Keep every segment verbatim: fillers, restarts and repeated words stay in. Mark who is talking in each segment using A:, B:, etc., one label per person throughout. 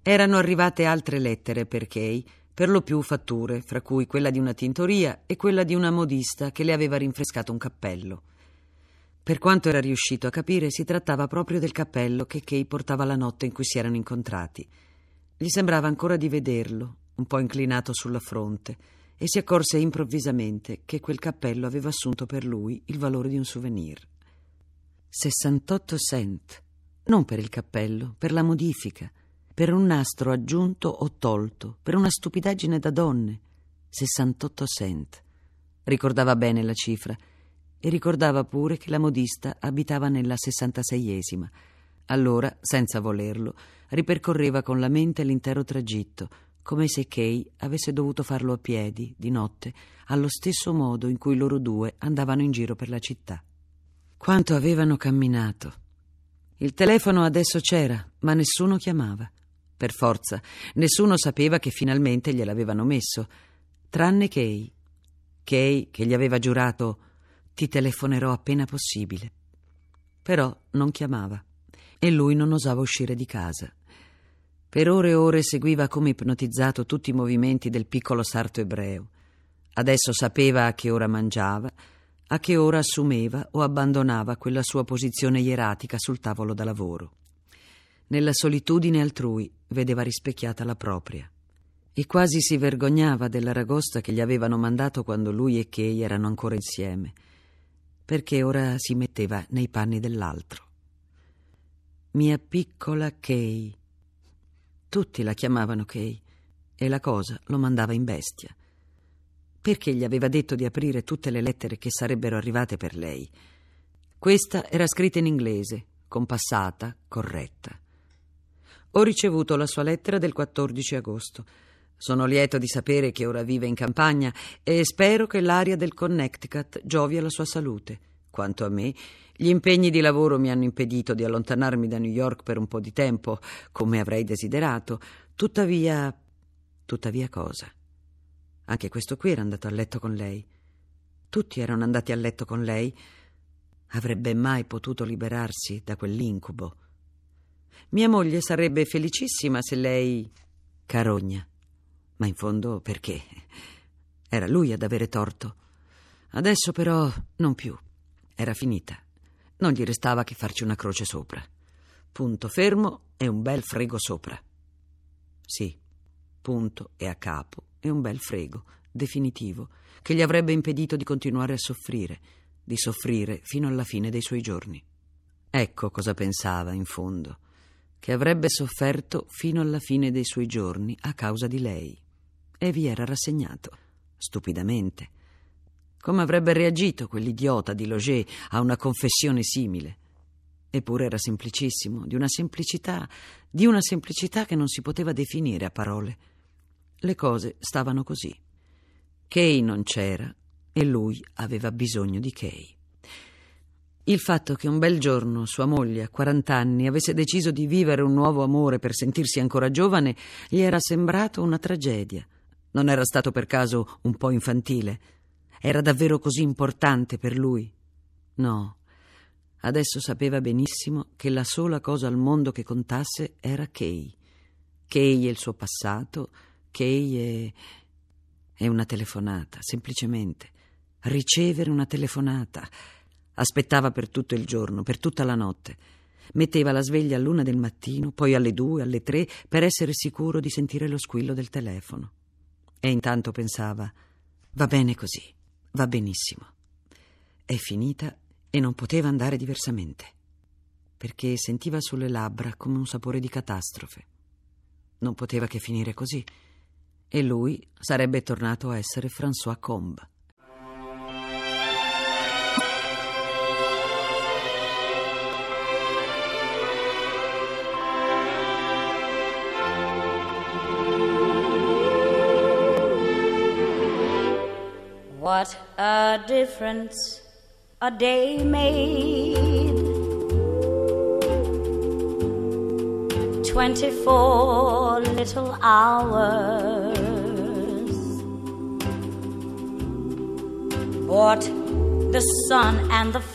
A: Erano arrivate altre lettere per Kay, per lo più fatture, fra cui quella di una tintoria e quella di una modista che le aveva rinfrescato un cappello. Per quanto era riuscito a capire, si trattava proprio del cappello che Kay portava la notte in cui si erano incontrati. Gli sembrava ancora di vederlo, un po' inclinato sulla fronte, e si accorse improvvisamente che quel cappello aveva assunto per lui il valore di un souvenir. sessantotto cent, non per il cappello, per la modifica, per un nastro aggiunto o tolto, per una stupidaggine da donne. sessantotto cent. Ricordava bene la cifra e ricordava pure che la modista abitava nella sessantaseiesima. Allora, senza volerlo, ripercorreva con la mente l'intero tragitto, come se Kay avesse dovuto farlo a piedi, di notte, allo stesso modo in cui loro due andavano in giro per la città. Quanto avevano camminato! Il telefono adesso c'era, ma nessuno chiamava. Per forza, nessuno sapeva che finalmente gliel'avevano messo, tranne Kay. Kay che gli aveva giurato: «Ti telefonerò appena possibile». Però non chiamava e lui non osava uscire di casa. Per ore e ore seguiva come ipnotizzato tutti i movimenti del piccolo sarto ebreo. Adesso sapeva a che ora mangiava, a che ora assumeva o abbandonava quella sua posizione ieratica sul tavolo da lavoro. Nella solitudine altrui vedeva rispecchiata la propria e quasi si vergognava della ragosta che gli avevano mandato quando lui e Kay erano ancora insieme, perché ora si metteva nei panni dell'altro. Mia piccola Kay. Tutti la chiamavano Kay e la cosa lo mandava in bestia. Perché gli aveva detto di aprire tutte le lettere che sarebbero arrivate per lei. Questa era scritta in inglese, compassata, corretta. Ho ricevuto la sua lettera del quattordici agosto. Sono lieto di sapere che ora vive in campagna e spero che l'aria del Connecticut giovi alla sua salute. Quanto a me, gli impegni di lavoro mi hanno impedito di allontanarmi da New York per un po' di tempo, come avrei desiderato. Tuttavia... Tuttavia cosa? Anche questo qui era andato a letto con lei. Tutti erano andati a letto con lei. Avrebbe mai potuto liberarsi da quell'incubo? Mia moglie sarebbe felicissima se lei... Carogna. Ma in fondo perché? Era lui ad avere torto. Adesso però non più. Era finita. Non gli restava che farci una croce sopra. Punto fermo e un bel frego sopra. Sì, punto e a capo e un bel frego, definitivo, che gli avrebbe impedito di continuare a soffrire, di soffrire fino alla fine dei suoi giorni. Ecco cosa pensava, in fondo, che avrebbe sofferto fino alla fine dei suoi giorni a causa di lei. E vi era rassegnato, stupidamente. Come avrebbe reagito quell'idiota di Loger a una confessione simile? Eppure era semplicissimo, di una semplicità, di una semplicità che non si poteva definire a parole. Le cose stavano così. Kay non c'era e lui aveva bisogno di Kay. Il fatto che un bel giorno sua moglie, a quarant'anni, avesse deciso di vivere un nuovo amore per sentirsi ancora giovane, gli era sembrato una tragedia. Non era stato per caso un po' infantile? Era davvero così importante per lui? No. Adesso sapeva benissimo che la sola cosa al mondo che contasse era Kay. Kay e il suo passato, Kay e... e una telefonata, semplicemente. Ricevere una telefonata. Aspettava per tutto il giorno, per tutta la notte. Metteva la sveglia all'una del mattino, poi alle due, alle tre, per essere sicuro di sentire lo squillo del telefono. E intanto pensava: va bene così, va benissimo. È finita e non poteva andare diversamente, perché sentiva sulle labbra come un sapore di catastrofe. Non poteva che finire così, e lui sarebbe tornato a essere François Combes.
B: What a difference a day made. Twenty-four little hours brought the sun and the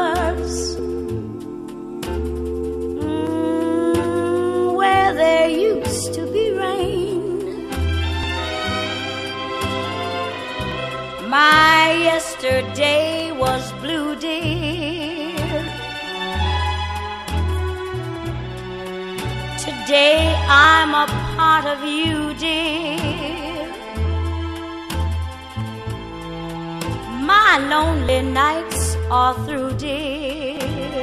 B: flowers mm, where there used used to be rain. My yesterday was blue, dear. Today I'm a part of you, dear. My lonely nights are through, dear.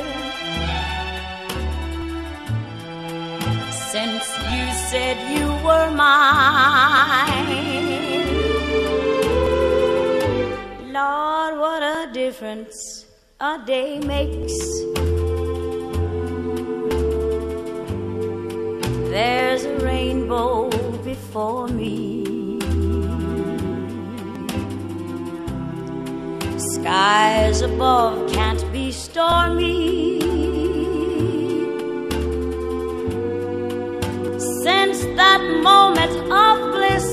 B: Since you said you were mine. Lord, what a difference a day makes. There's a rainbow before me. Skies above can't be stormy. Since that moment of bliss,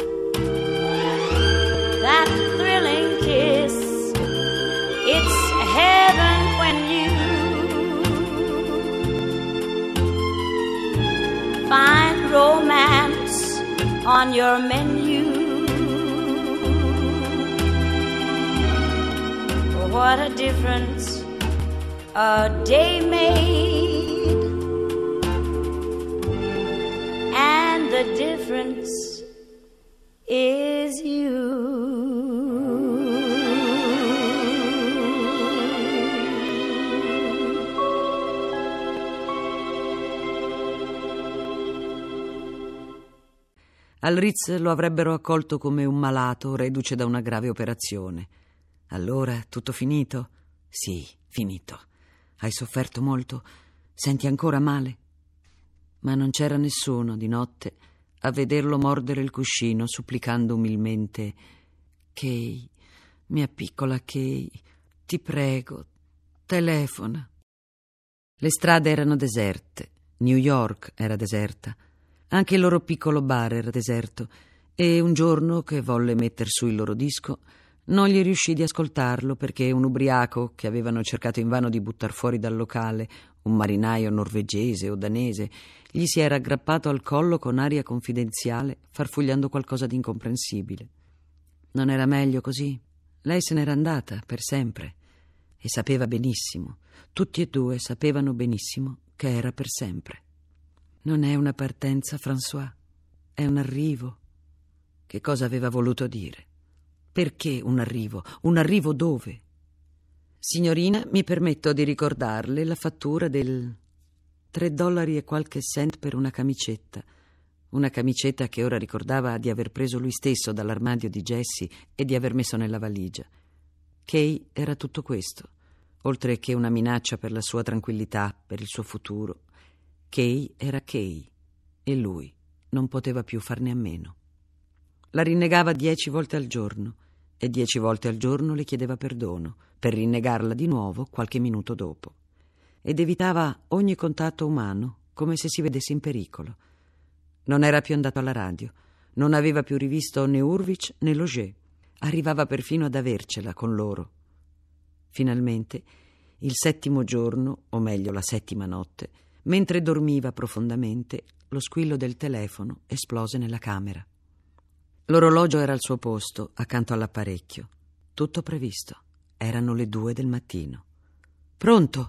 B: that thrilling kiss, it's heaven when you find romance on your menu. What a difference a day made, and the difference is you.
A: Al Ritz lo avrebbero accolto come un malato reduce da una grave operazione. Allora, tutto finito? Sì, finito. Hai sofferto molto? Senti ancora male? Ma non c'era nessuno di notte a vederlo mordere il cuscino, supplicando umilmente: Kay, mia piccola Kay, ti prego, telefona. Le strade erano deserte, New York era deserta, anche il loro piccolo bar era deserto, e un giorno che volle metter su il loro disco non gli riuscì di ascoltarlo perché un ubriaco che avevano cercato invano di buttar fuori dal locale, un marinaio norvegese o danese, gli si era aggrappato al collo con aria confidenziale, farfugliando qualcosa di incomprensibile. Non era meglio così? Lei se n'era andata per sempre e sapeva benissimo, tutti e due sapevano benissimo che era per sempre. Non è una partenza, François, è un arrivo. Che cosa aveva voluto dire? Perché un arrivo? Un arrivo dove? Signorina, mi permetto di ricordarle la fattura del tre dollari e qualche cent per una camicetta. Una camicetta che ora ricordava di aver preso lui stesso dall'armadio di Jessie e di aver messo nella valigia. Kay era tutto questo, oltre che una minaccia per la sua tranquillità, per il suo futuro. Kay era Kay e lui non poteva più farne a meno. La rinnegava dieci volte al giorno e dieci volte al giorno le chiedeva perdono per rinnegarla di nuovo qualche minuto dopo. Ed evitava ogni contatto umano come se si vedesse in pericolo. Non era più andato alla radio, non aveva più rivisto né Hurwitz né Loger. Arrivava perfino ad avercela con loro. Finalmente, il settimo giorno, o meglio la settima notte, mentre dormiva profondamente, lo squillo del telefono esplose nella camera. L'orologio era al suo posto, accanto all'apparecchio. Tutto previsto. Erano le due del mattino. Pronto?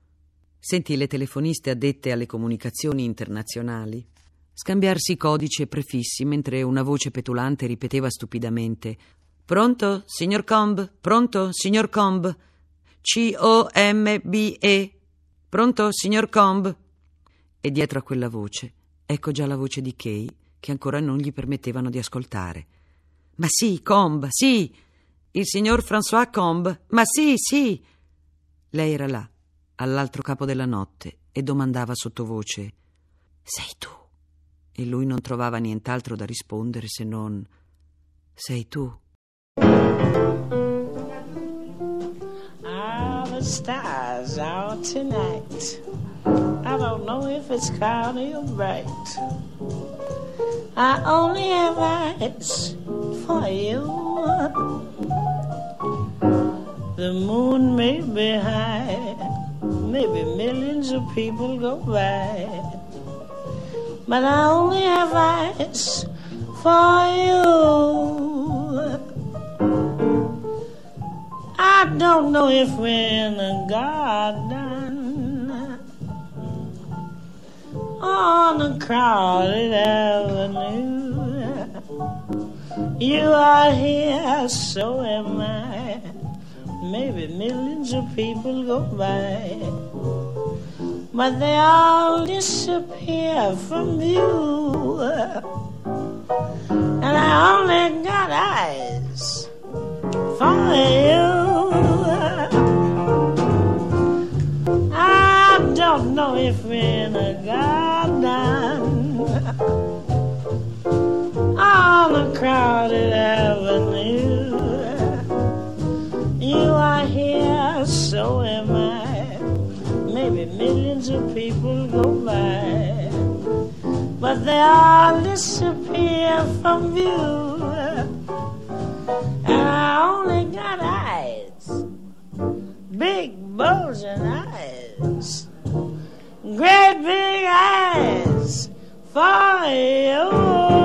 A: Sentì le telefoniste addette alle comunicazioni internazionali scambiarsi codici e prefissi mentre una voce petulante ripeteva stupidamente: Pronto, signor Combe? Pronto, signor Combe? C O M B E? Pronto, signor Combe? E dietro a quella voce, ecco già la voce di Kay, che ancora non gli permettevano di ascoltare. Ma sì, Combe, sì! Il signor François Combe, ma sì, sì! Lei era là, all'altro capo della notte, e domandava sottovoce: Sei tu? E lui non trovava nient'altro da rispondere se non: Sei tu?
C: Ah, the stars out tonight. I don't know if it's cloudy or bright. I only have eyes for you. The moon may be high, maybe millions of people go by. but I only have eyes for you. I don't know if we're in a garden on a crowded avenue. You are here, so am I. Maybe millions of people go by, but they all disappear from view. And I only got eyes for you. I don't know if we're in a garden on a crowded avenue. You are here, so am I. Maybe millions of people go by, but they all disappear from view. And I only got eyes, big bulging eyes, great big eyes for you.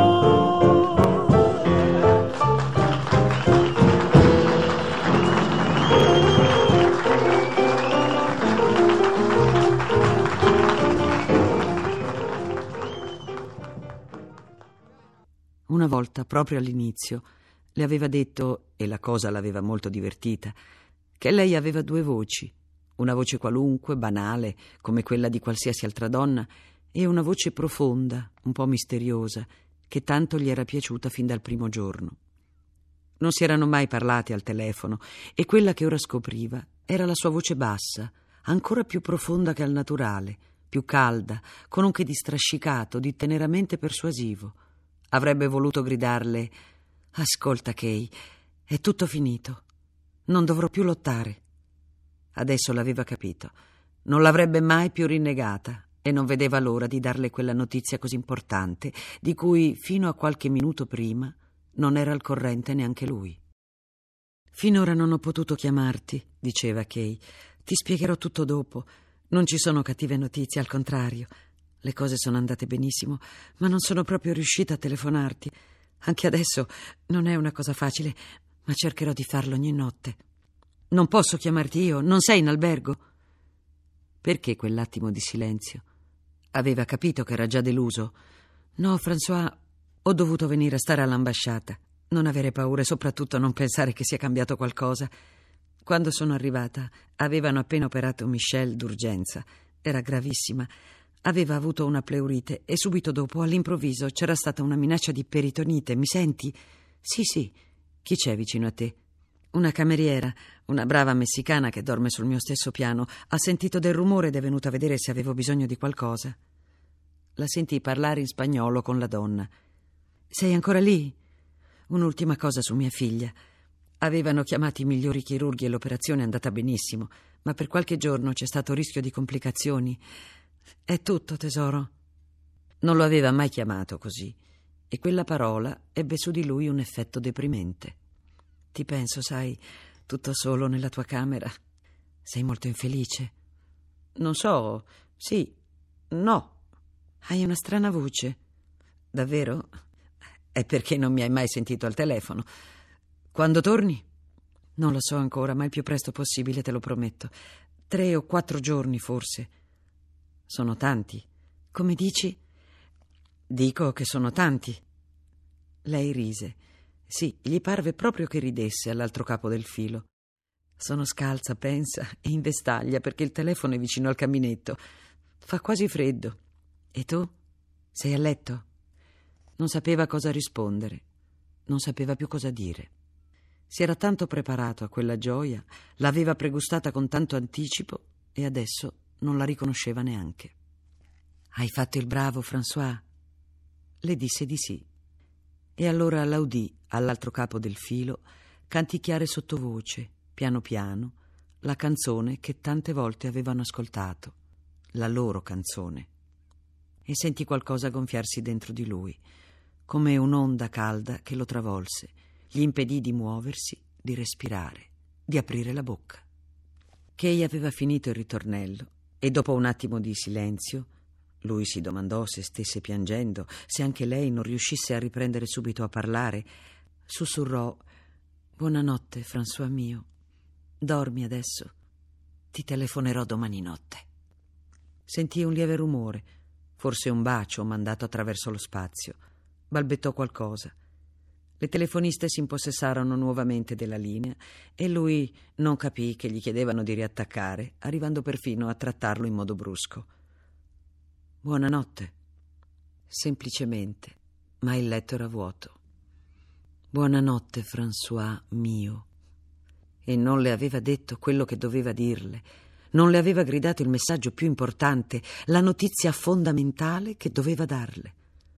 A: Una volta, proprio all'inizio, le aveva detto, e la cosa l'aveva molto divertita, che lei aveva due voci, una voce qualunque, banale, come quella di qualsiasi altra donna, e una voce profonda, un po' misteriosa, che tanto gli era piaciuta fin dal primo giorno. Non si erano mai parlati al telefono, e quella che ora scopriva era la sua voce bassa, ancora più profonda che al naturale, più calda, con un che di strascicato, di teneramente persuasivo. Avrebbe voluto gridarle: «Ascolta, Kay, è tutto finito. Non dovrò più lottare». Adesso l'aveva capito. Non l'avrebbe mai più rinnegata e non vedeva l'ora di darle quella notizia così importante di cui, fino a qualche minuto prima, non era al corrente neanche lui. «Finora non ho potuto chiamarti», diceva Kay. «Ti spiegherò tutto dopo. Non ci sono cattive notizie, al contrario. Le cose sono andate benissimo, ma non sono proprio riuscita a telefonarti. Anche adesso non è una cosa facile, ma cercherò di farlo ogni notte. Non posso chiamarti io, non sei in albergo?» Perché quell'attimo di silenzio? Aveva capito che era già deluso. «No, François, ho dovuto venire a stare all'ambasciata. Non avere paura e soprattutto non pensare che sia cambiato qualcosa. Quando sono arrivata avevano appena operato Michel d'urgenza. Era gravissima. Aveva avuto una pleurite e subito dopo, all'improvviso, c'era stata una minaccia di peritonite. Mi senti?» «Sì, sì. Chi c'è vicino a te?» «Una cameriera, una brava messicana che dorme sul mio stesso piano. Ha sentito del rumore ed è venuta a vedere se avevo bisogno di qualcosa». La sentii parlare in spagnolo con la donna. «Sei ancora lì?» «Un'ultima cosa su mia figlia. Avevano chiamato i migliori chirurghi e l'operazione è andata benissimo, ma per qualche giorno c'è stato rischio di complicazioni. È tutto, tesoro». Non lo aveva mai chiamato così, e quella parola ebbe su di lui un effetto deprimente. «Ti penso, sai, tutto solo nella tua camera. Sei molto infelice?» «Non so, sì, no». «Hai una strana voce». «Davvero? È perché non mi hai mai sentito al telefono. Quando torni?» «Non lo so ancora, ma il più presto possibile, te lo prometto. Tre o quattro giorni, forse». «Sono tanti?» «Come dici?» «Dico che sono tanti». Lei rise. Sì, gli parve proprio che ridesse all'altro capo del filo. «Sono scalza, pensa, e in vestaglia perché il telefono è vicino al caminetto. Fa quasi freddo. E tu? Sei a letto?» Non sapeva cosa rispondere. Non sapeva più cosa dire. Si era tanto preparato a quella gioia, l'aveva pregustata con tanto anticipo e adesso non la riconosceva neanche. «Hai fatto il bravo, François?» Le disse di sì. E allora la udì, all'altro capo del filo, canticchiare sottovoce, piano piano, la canzone che tante volte avevano ascoltato, la loro canzone. E sentì qualcosa gonfiarsi dentro di lui, come un'onda calda che lo travolse, gli impedì di muoversi, di respirare, di aprire la bocca. Kay aveva finito il ritornello e dopo un attimo di silenzio Lui si domandò se stesse piangendo, se anche lei non riuscisse a riprendere subito a parlare. Sussurrò: «Buonanotte, François mio. Dormi adesso. Ti telefonerò domani notte». Sentì un lieve rumore, forse un bacio mandato attraverso lo spazio. Balbettò qualcosa. Le telefoniste si impossessarono nuovamente della linea e lui non capì che gli chiedevano di riattaccare, arrivando perfino a trattarlo in modo brusco. «Buonanotte». Semplicemente, ma il letto era vuoto. «Buonanotte, François mio». E non le aveva detto quello che doveva dirle, non le aveva gridato il messaggio più importante, la notizia fondamentale che doveva darle.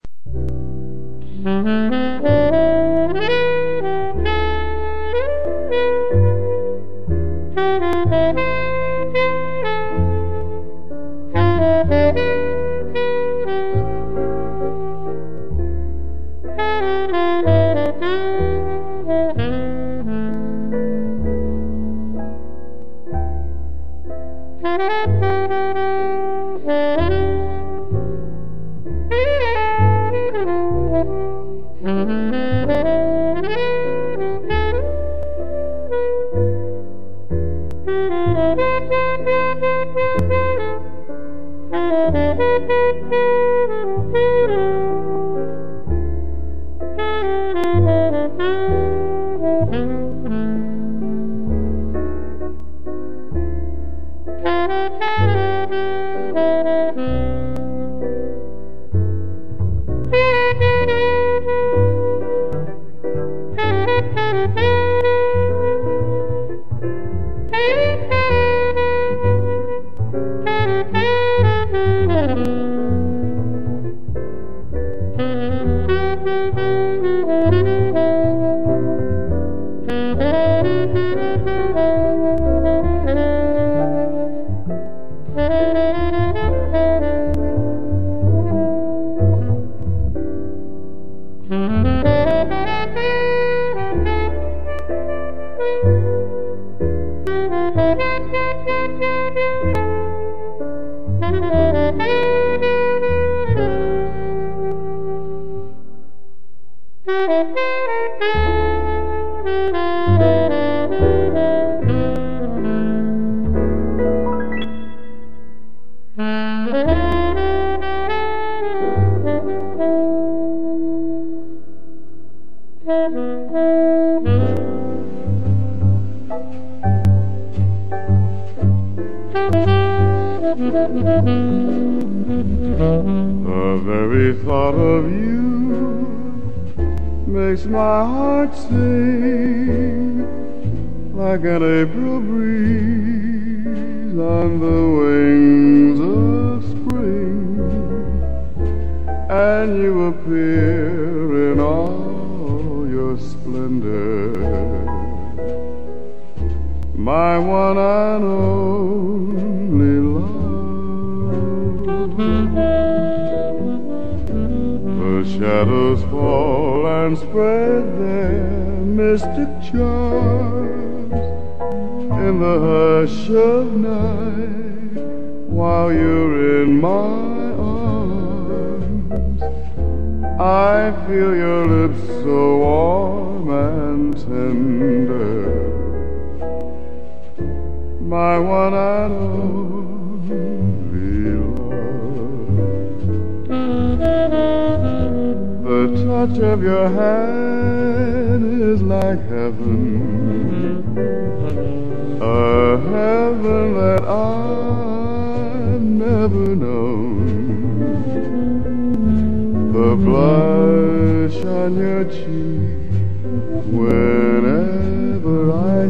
D: The very thought of you makes my heart sing like an April breeze on the wings of spring, and you appear in all your splendor, my one and only love. The shadows fall and spread their mystic charms in the hush of night while you're in my arms. I feel your lips so warm and tender, my one and only love. The touch of your hand is like heaven, a heaven that I've never known. The blush on your cheek whenever I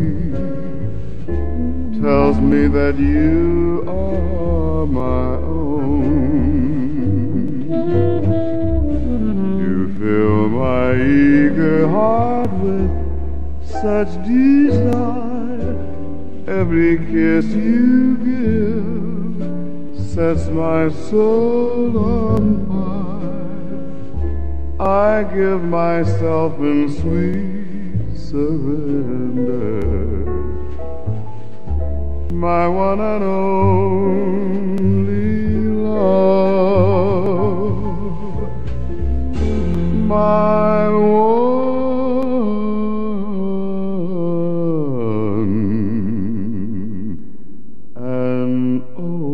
D: speak tells me that you are my own. You fill my eager heart with such desire. Every kiss you give sets my soul on fire. I give myself in sweet surrender, my one and only love. my one and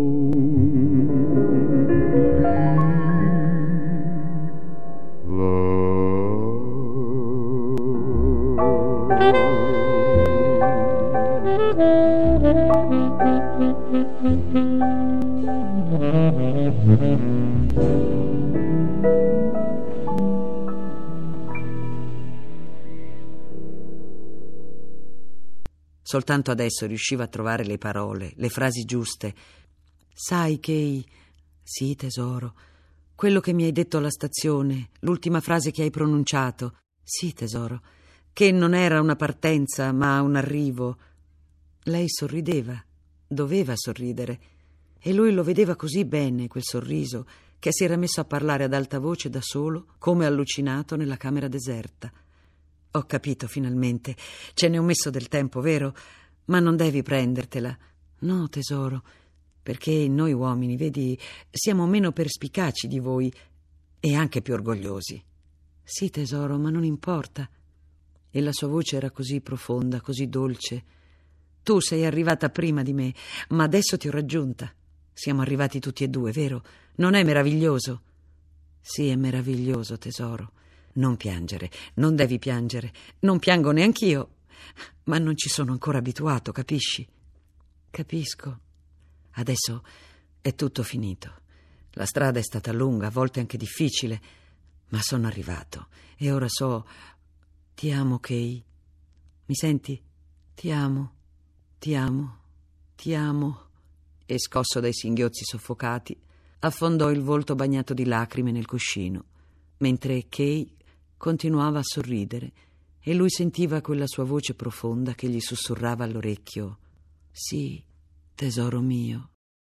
A: Soltanto adesso riusciva a trovare le parole, le frasi giuste. Sai che... Sì, tesoro. Quello che mi hai detto alla stazione, l'ultima frase che hai pronunciato. Sì, tesoro. Che non era una partenza, ma un arrivo. Lei sorrideva. Doveva sorridere. E lui lo vedeva così bene, quel sorriso, che si era messo a parlare ad alta voce da solo, come allucinato nella camera deserta. Ho capito finalmente. Ce ne ho messo del tempo, vero? Ma non devi prendertela. No, tesoro, perché noi uomini, vedi, siamo meno perspicaci di voi e anche più orgogliosi. Sì, tesoro, ma non importa. E la sua voce era così profonda, così dolce. Tu sei arrivata prima di me, ma adesso ti ho raggiunta. Siamo arrivati tutti e due, vero? Non è meraviglioso? Sì, è meraviglioso, tesoro. Non piangere, non devi piangere. Non piango neanch'io, ma non ci sono ancora abituato, capisci? Capisco. Adesso è tutto finito. La strada è stata lunga, a volte anche difficile, ma sono arrivato e ora so... Ti amo, Kay. Mi senti? Ti amo, ti amo, ti amo. E scosso dai singhiozzi soffocati, affondò il volto bagnato di lacrime nel cuscino, mentre Kay continuava a sorridere e lui sentiva quella sua voce profonda che gli sussurrava all'orecchio: sì, tesoro mio.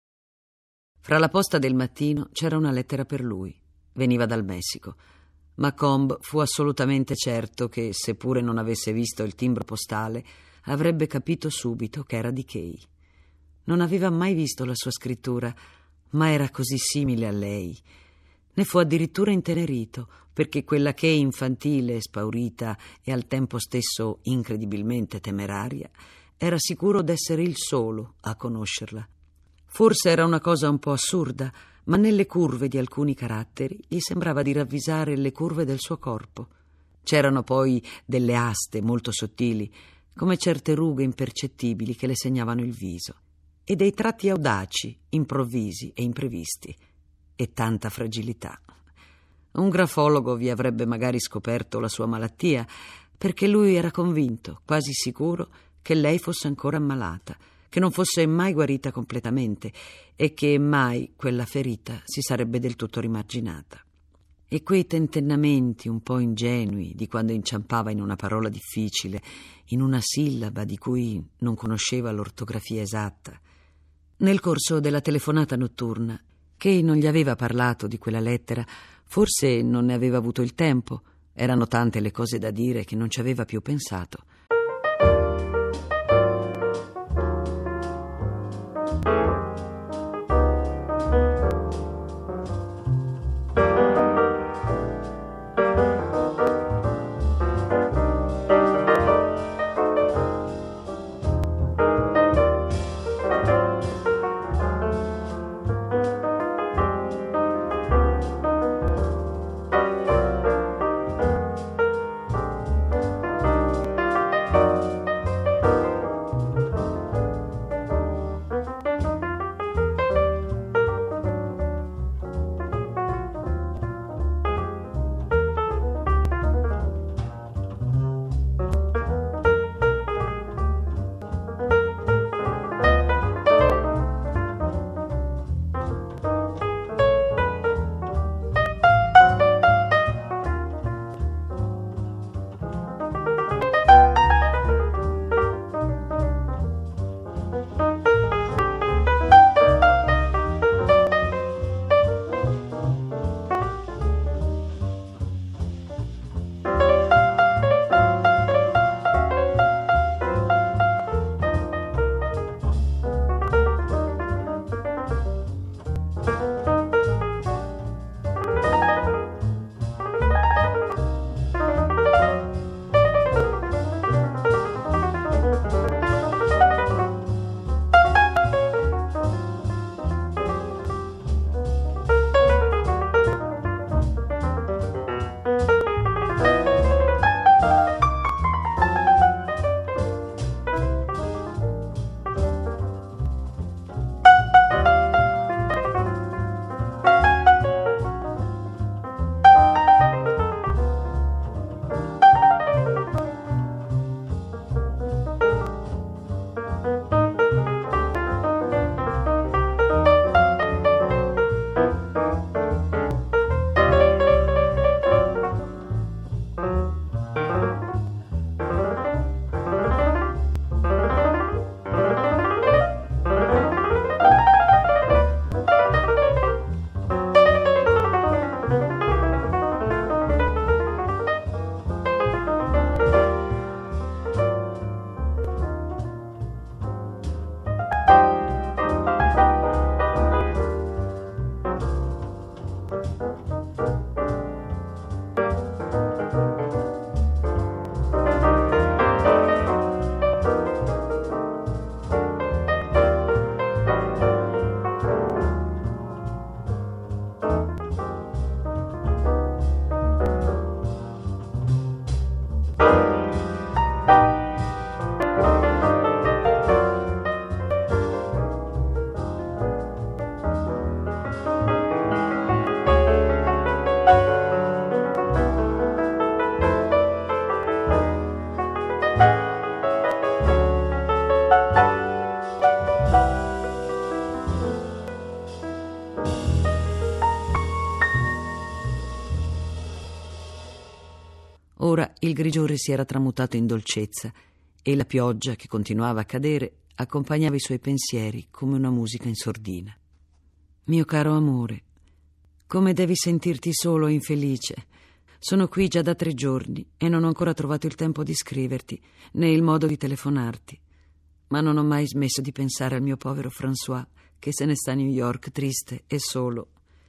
A: Fra la posta del mattino c'era una lettera per lui. Veniva dal Messico. Ma Cobb fu assolutamente certo che, seppure non avesse visto il timbro postale, avrebbe capito subito che era di Kay. Non aveva mai visto la sua scrittura, ma era così simile a lei. Ne fu addirittura intenerito, perché quella Kay infantile, spaurita e al tempo stesso incredibilmente temeraria, era sicuro d'essere il solo a conoscerla. Forse era una cosa un po' assurda, ma nelle curve di alcuni caratteri gli sembrava di ravvisare le curve del suo corpo. C'erano poi delle aste molto sottili, come certe rughe impercettibili che le segnavano il viso, e dei tratti audaci, improvvisi e imprevisti, e tanta fragilità. Un grafologo vi avrebbe magari scoperto la sua malattia, perché lui era convinto, quasi sicuro, che lei fosse ancora ammalata, che non fosse mai guarita completamente e che mai quella ferita si sarebbe del tutto rimarginata. E quei tentennamenti un po' ingenui di quando inciampava in una parola difficile, in una sillaba di cui non conosceva l'ortografia esatta. Nel corso della telefonata notturna, Kay non gli aveva parlato di quella lettera, forse non ne aveva avuto il tempo, erano tante le cose da dire che non ci aveva più pensato. Ora il grigiore si era tramutato in dolcezza e la pioggia, che continuava a cadere, accompagnava i suoi pensieri come una musica in sordina. Mio caro amore, come devi sentirti solo e infelice. Sono qui già da tre giorni e non ho ancora trovato il tempo di scriverti, né il modo di telefonarti. Ma non ho mai smesso di pensare al mio povero François, che se ne sta a New York triste e solo.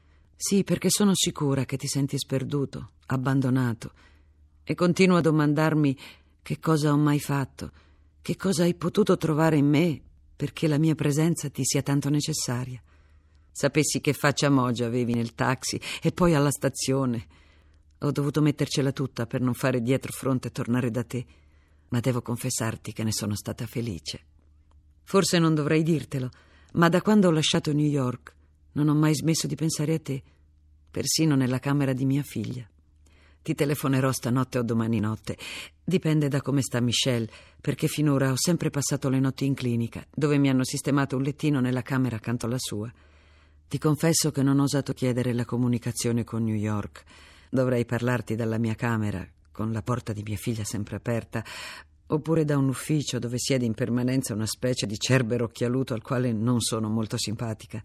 A: Sì, perché sono sicura che ti senti sperduto, abbandonato, e continuo a domandarmi che cosa ho mai fatto, che cosa hai potuto trovare in me perché la mia presenza ti sia tanto necessaria. Sapessi che faccia mogia avevi nel taxi e poi alla stazione. Ho dovuto mettercela tutta per non fare dietro fronte e tornare da te, ma devo confessarti che ne sono stata felice. Forse non dovrei dirtelo, ma da quando ho lasciato New York non ho mai smesso di pensare a te, persino nella camera di mia figlia. Ti telefonerò stanotte o domani notte, dipende da come sta Michelle, perché finora ho sempre passato le notti in clinica, dove mi hanno sistemato un lettino nella camera accanto alla sua. Ti confesso che non ho osato chiedere la comunicazione con New York. Dovrei parlarti dalla mia camera, con la porta di mia figlia sempre aperta, oppure da un ufficio dove siede in permanenza una specie di cerbero occhialuto al quale non sono molto simpatica.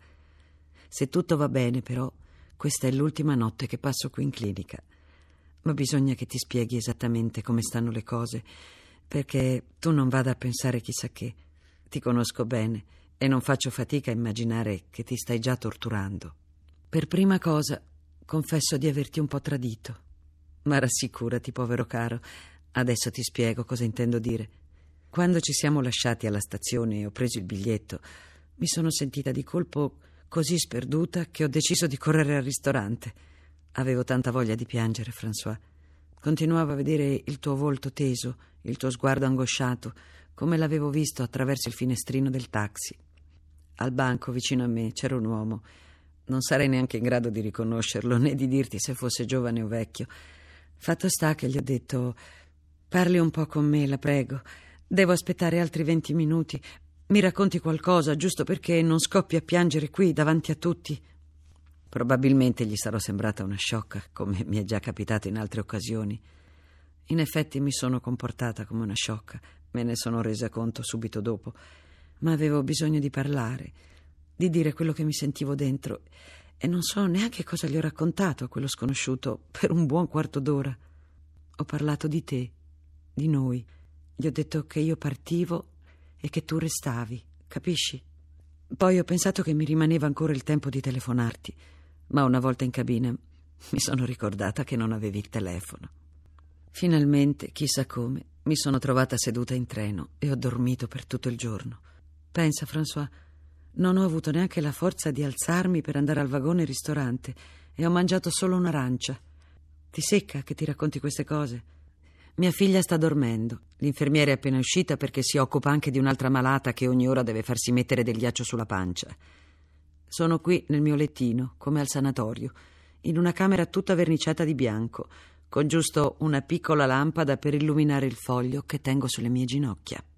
A: Se tutto va bene, però, questa è l'ultima notte che passo qui in clinica. Ma bisogna che ti spieghi esattamente come stanno le cose, perché tu non vada a pensare chissà che. Ti conosco bene e non faccio fatica a immaginare che ti stai già torturando. Per prima cosa, confesso di averti un po' tradito. Ma rassicurati, povero caro, adesso ti spiego cosa intendo dire. Quando ci siamo lasciati alla stazione e ho preso il biglietto, mi sono sentita di colpo così sperduta che ho deciso di correre al ristorante. Avevo tanta voglia di piangere, François. Continuavo a vedere il tuo volto teso, il tuo sguardo angosciato, come l'avevo visto attraverso il finestrino del taxi. Al banco vicino a me c'era un uomo. Non sarei neanche in grado di riconoscerlo, né di dirti se fosse giovane o vecchio. Fatto sta che gli ho detto: parli un po' con me, la prego. Devo aspettare altri venti minuti. Mi racconti qualcosa, giusto perché non scoppi a piangere qui davanti a tutti. Probabilmente gli sarò sembrata una sciocca, come mi è già capitato in altre occasioni. In effetti mi sono comportata come una sciocca, me ne sono resa conto subito dopo, ma avevo bisogno di parlare, di dire quello che mi sentivo dentro, e non so neanche cosa gli ho raccontato a quello sconosciuto per un buon quarto d'ora. Ho parlato di te, di noi. Gli ho detto che io partivo e che tu restavi, capisci? Poi ho pensato che mi rimaneva ancora il tempo di telefonarti, ma una volta in cabina mi sono ricordata che non avevi il telefono. Finalmente, chissà come, mi sono trovata seduta in treno e ho dormito per tutto il giorno. Pensa, François, non ho avuto neanche la forza di alzarmi per andare al vagone ristorante e ho mangiato solo un'arancia. Ti secca che ti racconti queste cose? Mia figlia sta dormendo. L'infermiera è appena uscita perché si occupa anche di un'altra malata che ogni ora deve farsi mettere del ghiaccio sulla pancia. Sono qui nel mio lettino, come al sanatorio, in una camera tutta verniciata di bianco, con giusto una piccola lampada per illuminare il foglio che tengo sulle mie ginocchia.